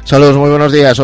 Saludos, muy buenos días,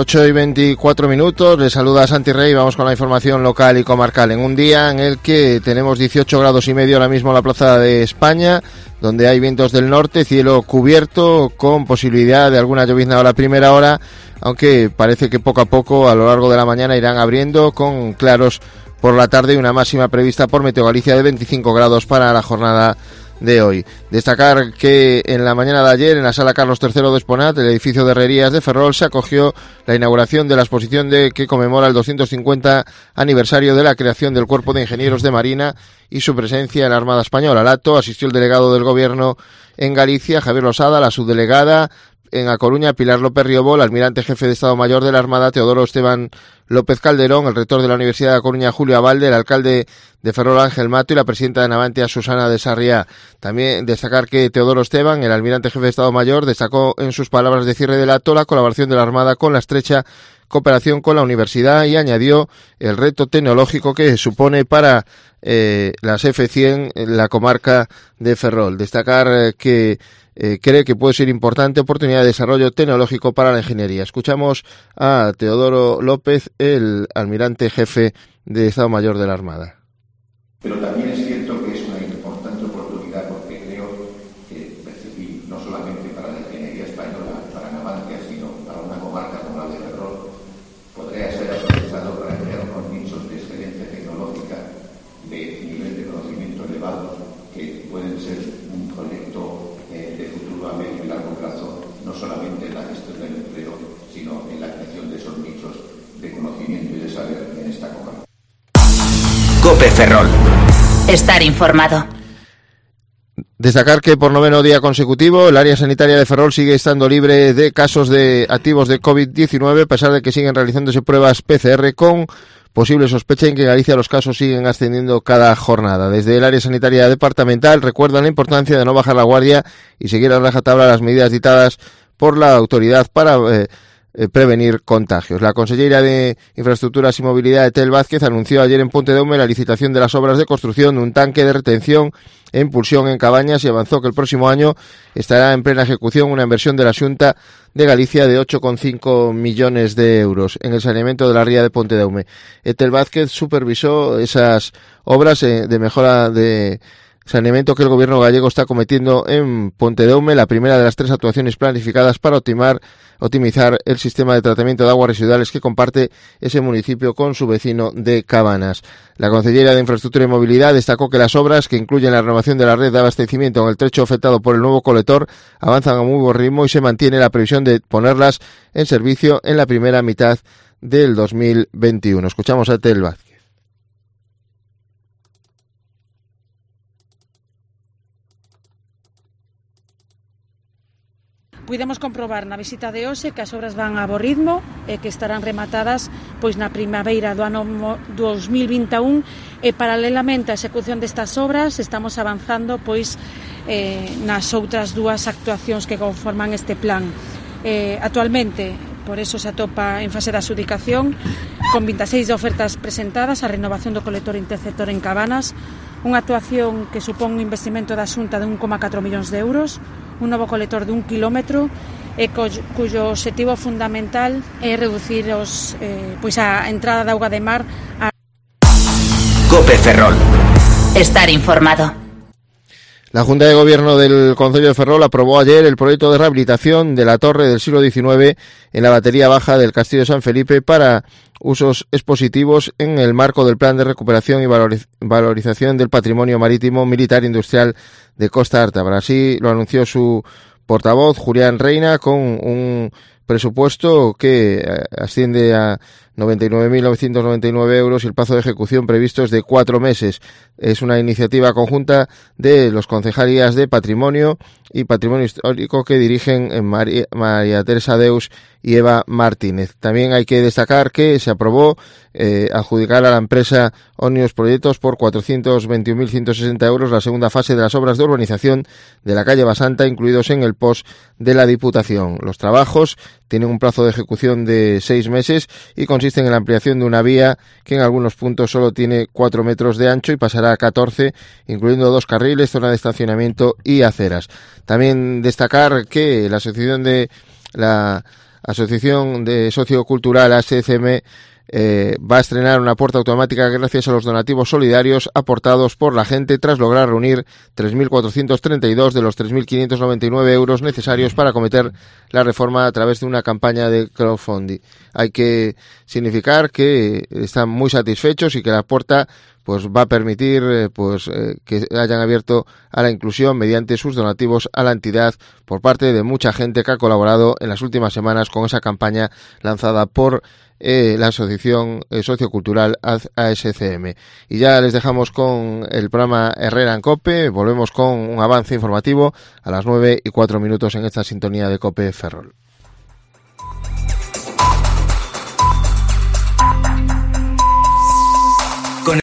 8:24, les saluda Santi Rey. Vamos con la información local y comarcal en un día en el que tenemos 18 grados y medio ahora mismo en la plaza de España, donde hay vientos del norte, cielo cubierto con posibilidad de alguna llovizna a la primera hora, aunque parece que poco a poco a lo largo de la mañana irán abriendo con claros por la tarde y una máxima prevista por Meteo Galicia de 25 grados para la jornada de hoy. Destacar que en la mañana de ayer en la sala Carlos III de Esponat, el edificio de herrerías de Ferrol, se acogió la inauguración de la exposición que conmemora el 250 aniversario de la creación del Cuerpo de Ingenieros de Marina y su presencia en la Armada Española. Al acto asistió el delegado del Gobierno en Galicia, Javier Losada, la subdelegada en A Coruña, Pilar López Riobó, el almirante jefe de Estado Mayor de la Armada, Teodoro Esteban López Calderón, el rector de la Universidad de A Coruña, Julio Abalde, el alcalde de Ferrol, Ángel Mato, y la presidenta de Navantia, Susana de Sarriá. También destacar que Teodoro Esteban, el almirante jefe de Estado Mayor, destacó en sus palabras de cierre del acto la colaboración de la Armada con la estrecha cooperación con la universidad y añadió el reto tecnológico que supone para las F100 en la comarca de Ferrol. Destacar que cree que puede ser importante oportunidad de desarrollo tecnológico para la ingeniería. Escuchamos a Teodoro López, el almirante jefe de Estado Mayor de la Armada. Pero también es cierto que es una importante oportunidad porque creo que no solamente para la ingeniería española, para Navantia, sino para una comarca como la de Ferrol, podría ser aprovechado para crear unos nichos de excelencia tecnológica de nivel de conocimiento elevado que pueden ser un proyecto de futuro a medio y largo plazo, no solamente en la gestión del empleo, sino en la creación de esos nichos de conocimiento y de saber en esta comarca. COPE Ferrol. Estar informado. Destacar que por noveno día consecutivo el área sanitaria de Ferrol sigue estando libre de casos de activos de COVID-19, a pesar de que siguen realizándose pruebas PCR con posible sospecha en que en Galicia los casos siguen ascendiendo cada jornada. Desde el área sanitaria departamental recuerdan la importancia de no bajar la guardia y seguir a rajatabla las medidas dictadas por la autoridad para prevenir contagios. La consellera de Infraestructuras y Movilidad, Etel Vázquez, anunció ayer en Pontedeume la licitación de las obras de construcción de un tanque de retención e impulsión en Cabañas y avanzó que el próximo año estará en plena ejecución una inversión de la Xunta de Galicia de 8,5 millones de euros en el saneamiento de la ría de Pontedeume. Etel Vázquez supervisó esas obras de mejora de saneamiento que el gobierno gallego está cometiendo en Pontedeume, la primera de las 3 actuaciones planificadas para optimizar el sistema de tratamiento de aguas residuales que comparte ese municipio con su vecino de Cabanas. La consellera de Infraestructura y Movilidad destacó que las obras, que incluyen la renovación de la red de abastecimiento en el trecho afectado por el nuevo colector, avanzan a muy buen ritmo y se mantiene la previsión de ponerlas en servicio en la primera mitad del 2021. Escuchamos a Tel Vázquez. Puidemos comprobar na visita de hoxe que as obras van a bo ritmo e que estarán rematadas pois na primavera do ano 2021 e paralelamente á execución destas obras estamos avanzando pois nas outras 2 actuacións que conforman este plan. Actualmente, por eso se atopa en fase de adxudicación con 26 ofertas presentadas a renovación do colector interceptor en Cabanas, unha actuación que supón un investimento da Xunta de 1,4 millóns de euros, un novo colector de 1 kilómetro e cuyo objetivo fundamental é reducir a entrada de auga de mar a... COPE Ferrol. Estar informado. La Junta de Gobierno del Concello de Ferrol aprobó ayer el proyecto de rehabilitación de la torre del siglo XIX en la batería baja del Castillo de San Felipe para usos expositivos en el marco del Plan de Recuperación y Valorización del Patrimonio Marítimo Militar Industrial de Costa Ártabra. Así lo anunció su portavoz, Julián Reina, con un presupuesto que asciende a 99.999 euros y el plazo de ejecución previsto es de 4 meses. Es una iniciativa conjunta de los concejalías de Patrimonio y Patrimonio Histórico que dirigen María Teresa Deus y Eva Martínez. También hay que destacar que se aprobó adjudicar a la empresa Omnius Proyectos por 421.160 euros la segunda fase de las obras de urbanización de la calle Basanta, incluidos en el POS de la Diputación. Los trabajos tienen un plazo de ejecución de 6 meses y consisten en la ampliación de una vía que en algunos puntos solo tiene 4 metros de ancho y pasará a 14, incluyendo 2 carriles, zona de estacionamiento y aceras. También destacar que la asociación de la Asociación de Sociocultural ASCM va a estrenar una puerta automática gracias a los donativos solidarios aportados por la gente tras lograr reunir 3.432 de los 3.599 euros necesarios para acometer la reforma a través de una campaña de crowdfunding. Hay que significar que están muy satisfechos y que la puerta pues va a permitir que hayan abierto a la inclusión mediante sus donativos a la entidad por parte de mucha gente que ha colaborado en las últimas semanas con esa campaña lanzada por la Asociación Sociocultural ASCM. Y ya les dejamos con el programa Herrera en COPE. Volvemos con un avance informativo a las 9:04 en esta sintonía de COPE Ferrol.